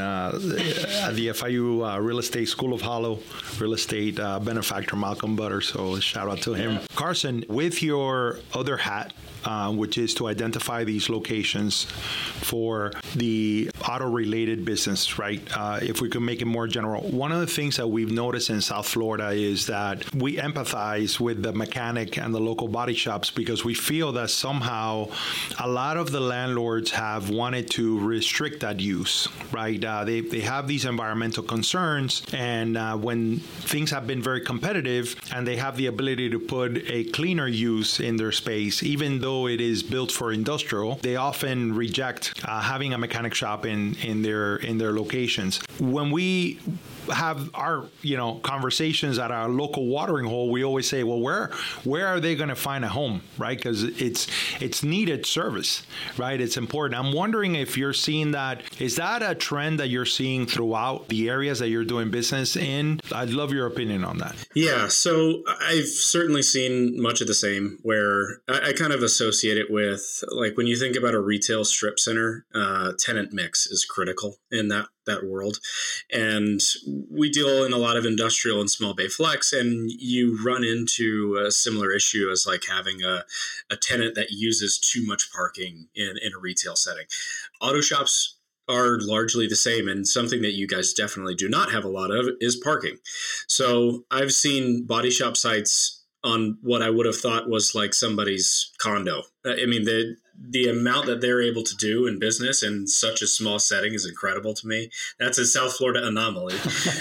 the FIU Real Estate School of Hollow Real Estate benefactor Malcolm Butters. So shout out to him. Carson, with your other hat, which is to identify these locations for the auto-related business, right? If we could make it more general. One of the things that we've noticed in South Florida is that we empathize with the mechanic and the local body shops because we feel that somehow a lot of the landlords have wanted to restrict that use, right? They have these environmental concerns, and when things have been very competitive and they have the ability to put a cleaner use in their space, even though it is built for industrial, they often reject having a mechanic shop in their locations. When we have our conversations at our local watering hole, we always say, well, where are they going to find a home, right? Because it's needed service, right? It's important. I'm wondering if you're seeing that. Is that a trend that you're seeing throughout the areas that you're doing business in? I'd love your opinion on that. Yeah, so I've certainly seen much of the same, where I kind of associate it with, like, when you think about a retail strip center, tenant mix is critical in that world. And we deal in a lot of industrial and small bay flex, and you run into a similar issue as like having a tenant that uses too much parking in a retail setting. Auto shops are largely the same, and something that you guys definitely do not have a lot of is parking. So I've seen body shop sites on what I would have thought was like somebody's condo. I mean, the amount that they're able to do in business in such a small setting is incredible to me. That's a South Florida anomaly.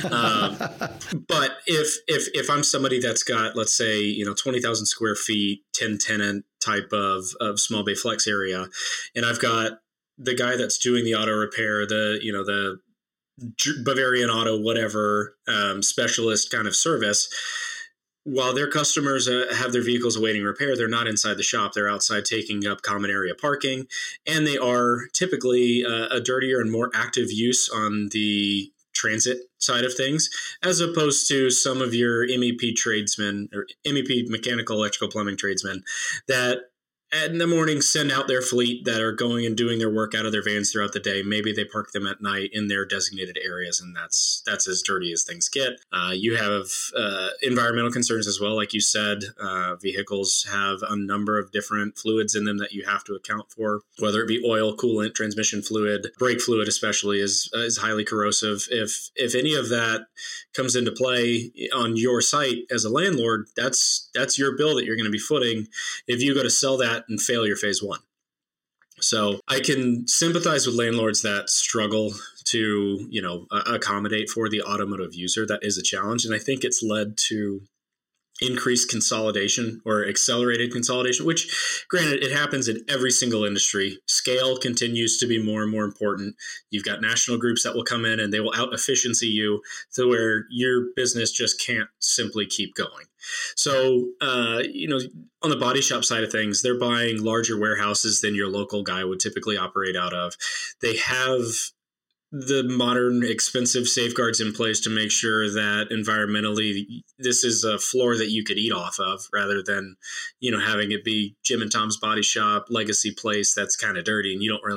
But if I'm somebody that's got, let's say, 20,000 square feet, 10 tenant type of small bay flex area, and I've got the guy that's doing the auto repair, the Bavarian Auto, whatever, specialist kind of service, while their customers have their vehicles awaiting repair, they're not inside the shop. They're outside taking up common area parking, and they are typically a dirtier and more active use on the transit side of things, as opposed to some of your MEP tradesmen or MEP mechanical, electrical, plumbing tradesmen that in the morning send out their fleet that are going and doing their work out of their vans throughout the day. Maybe they park them at night in their designated areas, and that's as dirty as things get. You have environmental concerns as well. Like you said, vehicles have a number of different fluids in them that you have to account for, whether it be oil, coolant, transmission fluid, brake fluid especially is highly corrosive. If any of that comes into play on your site as a landlord, that's your bill that you're going to be footing if you go to sell that and fail your phase one. So I can sympathize with landlords that struggle to, accommodate for the automotive user. That is a challenge. And I think it's led to increased consolidation or accelerated consolidation, which granted, it happens in every single industry. Scale continues to be more and more important. You've got national groups that will come in and they will out efficiency you to where your business just can't simply keep going. So, on the body shop side of things, they're buying larger warehouses than your local guy would typically operate out of. They have the modern, expensive safeguards in place to make sure that environmentally, this is a floor that you could eat off of, rather than, having it be Jim and Tom's Body Shop, legacy place that's kind of dirty, and you don't really want to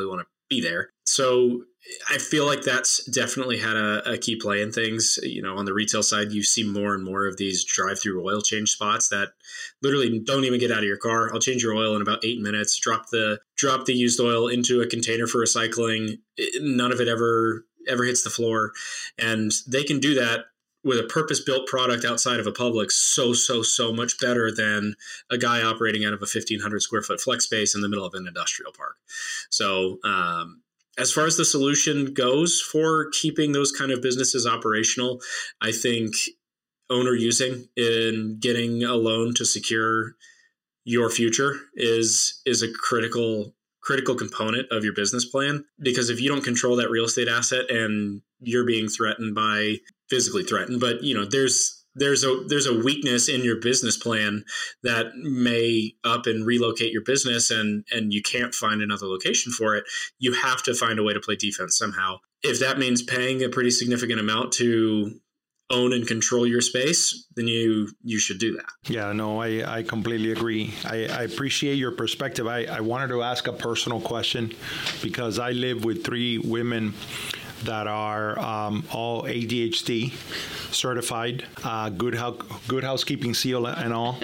be there. So I feel like that's definitely had a key play in things. On the retail side, you see more and more of these drive-through oil change spots that literally don't even get out of your car. I'll change your oil in about 8 minutes, drop the used oil into a container for recycling. None of it ever hits the floor. And they can do that with a purpose-built product outside of a Publix so much better than a guy operating out of a 1,500 square foot flex space in the middle of an industrial park. So as far as the solution goes for keeping those kind of businesses operational, I think owner using and getting a loan to secure your future is a critical component of your business plan, because if you don't control that real estate asset and you're being physically threatened, but there's a weakness in your business plan that may up and relocate your business and you can't find another location for it, you have to find a way to play defense somehow. If that means paying a pretty significant amount to own and control your space, then you should do that. Yeah, no, I completely agree. I appreciate your perspective. I wanted to ask a personal question because I live with 3 women that are all ADHD certified, good housekeeping seal and all.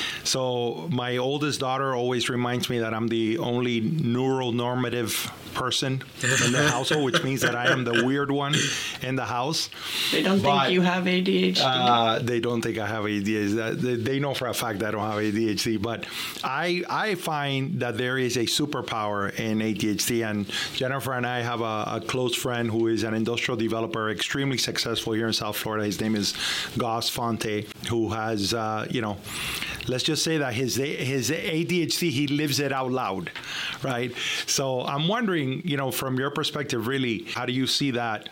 So my oldest daughter always reminds me that I'm the only neuronormative person in the household, which means that I am the weird one in the house. They don't think you have ADHD. They don't think I have ADHD. They know for a fact that I don't have ADHD. But I find that there is a superpower in ADHD. And Jennifer and I have a close friend who is an industrial developer, extremely successful here in South Florida. His name is Gus Fonte, who has, let's just say that his ADHD, he lives it out loud, right? So I'm wondering, from your perspective, really, how do you see that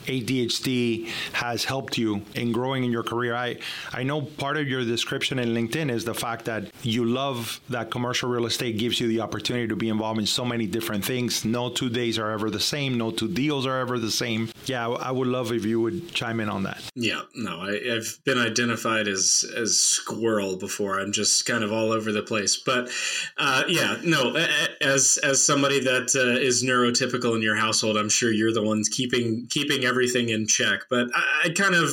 ADHD has helped you in growing in your career? I know part of your description in LinkedIn is the fact that you love that commercial real estate gives you the opportunity to be involved in so many different things. No 2 days are ever the same. No 2 deals are ever the same. Yeah, I would love if you would chime in on that. Yeah, no, I've been identified as squirrel before. I'm just kind of all over the place. But as somebody that is neurotypical in your household, I'm sure you're the ones keeping everything in check. But I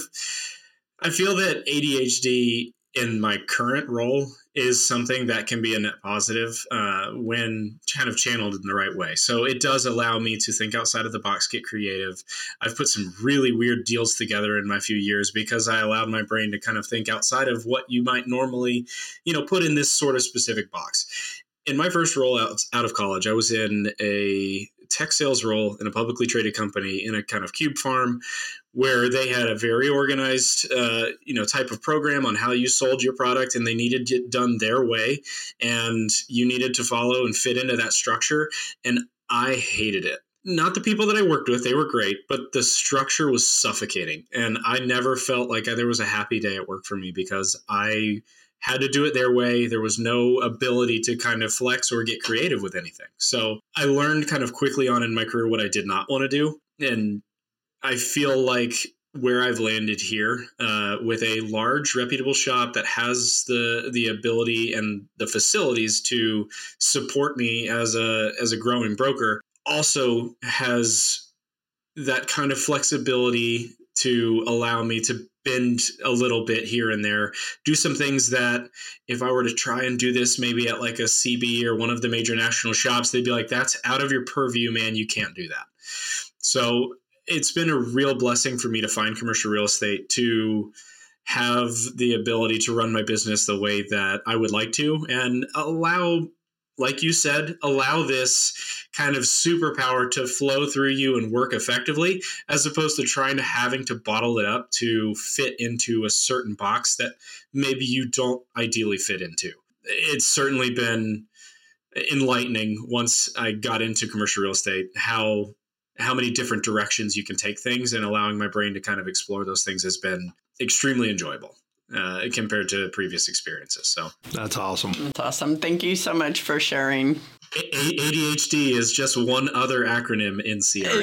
feel that ADHD in my current role is something that can be a net positive when kind of channeled in the right way. So it does allow me to think outside of the box, get creative. I've put some really weird deals together in my few years because I allowed my brain to kind of think outside of what you might normally, put in this sort of specific box. In my first role out of college, I was in a tech sales role in a publicly traded company in a kind of cube farm where they had a very organized, type of program on how you sold your product, and they needed it done their way, and you needed to follow and fit into that structure. And I hated it. Not the people that I worked with, they were great, but the structure was suffocating. And I never felt like there was a happy day at work for me because I had to do it their way. There was no ability to kind of flex or get creative with anything. So I learned kind of quickly on in my career what I did not want to do. And I feel like where I've landed here with a large reputable shop that has the ability and the facilities to support me as a growing broker also has that kind of flexibility to allow me to bend a little bit here and there, do some things that if I were to try and do this maybe at like a CB or one of the major national shops, they'd be like, that's out of your purview, man. You can't do that. So it's been a real blessing for me to find commercial real estate, to have the ability to run my business the way that I would like to, and allow, like you said, allow this kind of superpower to flow through you and work effectively, as opposed to having to bottle it up to fit into a certain box that maybe you don't ideally fit into. It's certainly been enlightening once I got into commercial real estate, how many different directions you can take things, and allowing my brain to kind of explore those things has been extremely enjoyable compared to previous experiences. So that's awesome. That's awesome. Thank you so much for sharing. ADHD is just one other acronym in Sierra.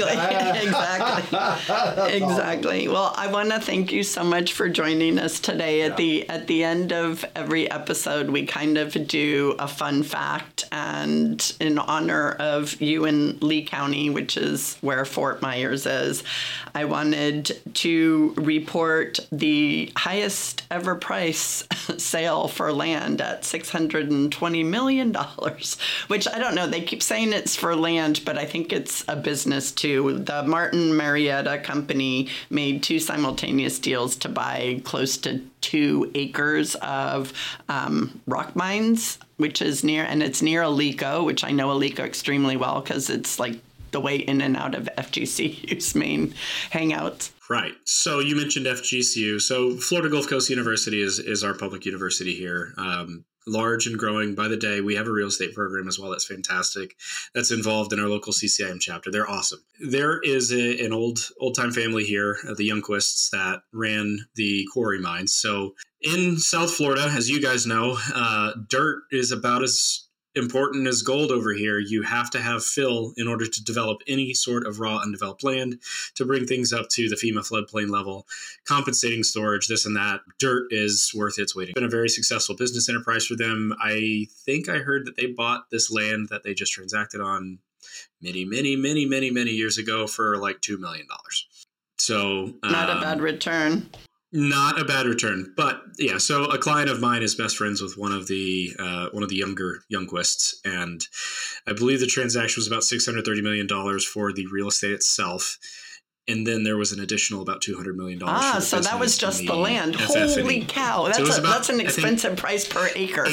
Exactly. Well, I want to thank you so much for joining us today. At the end of every episode, we kind of do a fun fact, and in honor of you in Lee County, which is where Fort Myers is, I wanted to report the highest ever price sale for land at $620 million, which I don't know. They keep saying it's for land, but I think it's a business too. The Martin Marietta Company made 2 simultaneous deals to buy close to 2 acres of rock mines, which is near Alico, which I know Alico extremely well because it's like the way in and out of FGCU's main hangouts. Right. So you mentioned FGCU. So Florida Gulf Coast University is our public university here. Large and growing by the day. We have a real estate program as well. That's fantastic. That's involved in our local CCIM chapter. They're awesome. There is an old-time family here, the Youngquists, that ran the quarry mines. So in South Florida, as you guys know, dirt is about as important as gold over here. You have to have fill in order to develop any sort of raw undeveloped land to bring things up to the FEMA floodplain level, compensating storage, this and that. Dirt is worth its weight. It's been a very successful business enterprise for them. I think I heard that they bought this land that they just transacted on many years ago for like $2 million. So not a bad return. Not a bad return, but yeah. So a client of mine is best friends with one of the younger Youngquists, and I believe the transaction was about $630 million for the real estate itself, and then there was an additional about $200 million. So that was just the land. FF&E. Holy cow! That's an expensive price per acre.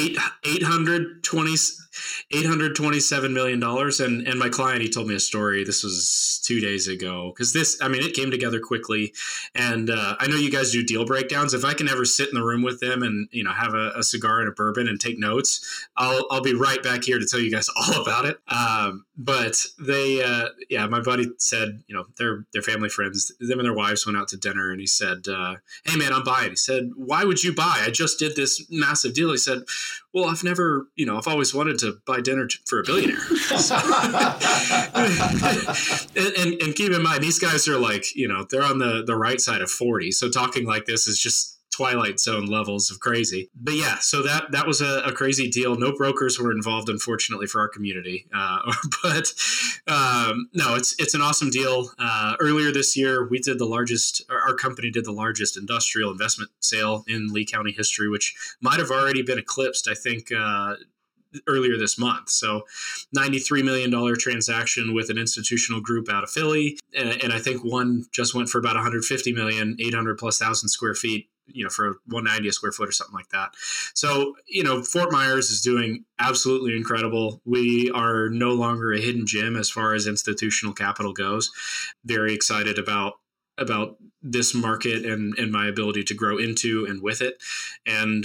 $827 million. And my client, he told me a story. This was 2 days ago. Because it came together quickly. And I know you guys do deal breakdowns. If I can ever sit in the room with them and, have a cigar and a bourbon and take notes, I'll be right back here to tell you guys all about it. But they, my buddy said, they're family friends. Them and their wives went out to dinner, and he said, hey man, I'm buying. He said, why would you buy? I just did this massive deal. He said, well, I've always wanted to buy dinner for a billionaire. and keep in mind, these guys are like, they're on the right side of 40. So talking like this is just Twilight Zone levels of crazy. But yeah, so that was a crazy deal. No brokers were involved, unfortunately, for our community. But no, it's an awesome deal. Earlier this year, our company did the largest industrial investment sale in Lee County history, which might have already been eclipsed, I think, earlier this month. So $93 million transaction with an institutional group out of Philly. And I think one just went for about $150 million, 800,000+ square feet, for 190 a square foot or something like that. So, Fort Myers is doing absolutely incredible. We are no longer a hidden gem as far as institutional capital goes. Very excited about this market and my ability to grow into and with it. And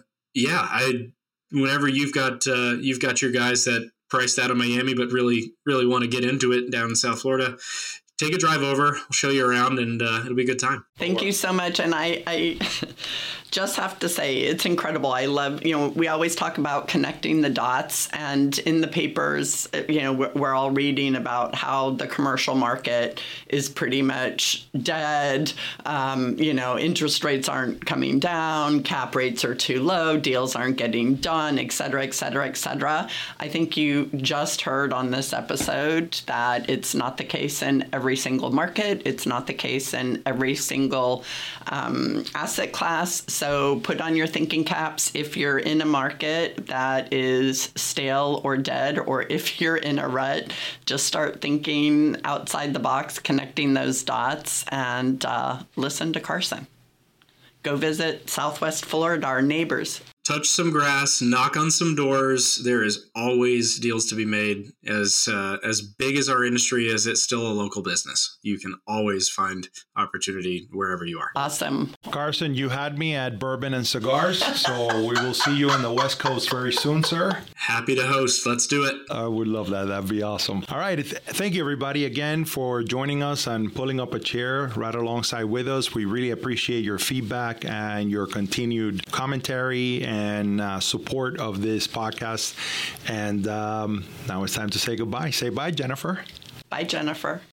whenever you've got your guys that priced out of Miami, but really want to get into it down in South Florida, take a drive over. We'll show you around, and it'll be a good time. Thank you so much. And I just have to say, it's incredible. I love, we always talk about connecting the dots, and in the papers, we're all reading about how the commercial market is pretty much dead. Interest rates aren't coming down, cap rates are too low, deals aren't getting done, et cetera, et cetera, et cetera. I think you just heard on this episode that it's not the case in every single market. It's not the case in every single asset class. So put on your thinking caps if you're in a market that is stale or dead, or if you're in a rut, just start thinking outside the box, connecting those dots, and listen to Carson. Go visit Southwest Florida, our neighbors. Touch some grass, knock on some doors. There is always deals to be made. As big as our industry is, it's still a local business. You can always find opportunity wherever you are. Awesome. Carson, you had me at Bourbon and Cigars, so we will see you on the West Coast very soon, sir. Happy to host. Let's do it. I would love that. That'd be awesome. All right. Thank you, everybody, again for joining us and pulling up a chair right alongside with us. We really appreciate your feedback and your continued commentary and support of this podcast. And now it's time to say goodbye. Say bye, Jennifer. Bye, Jennifer.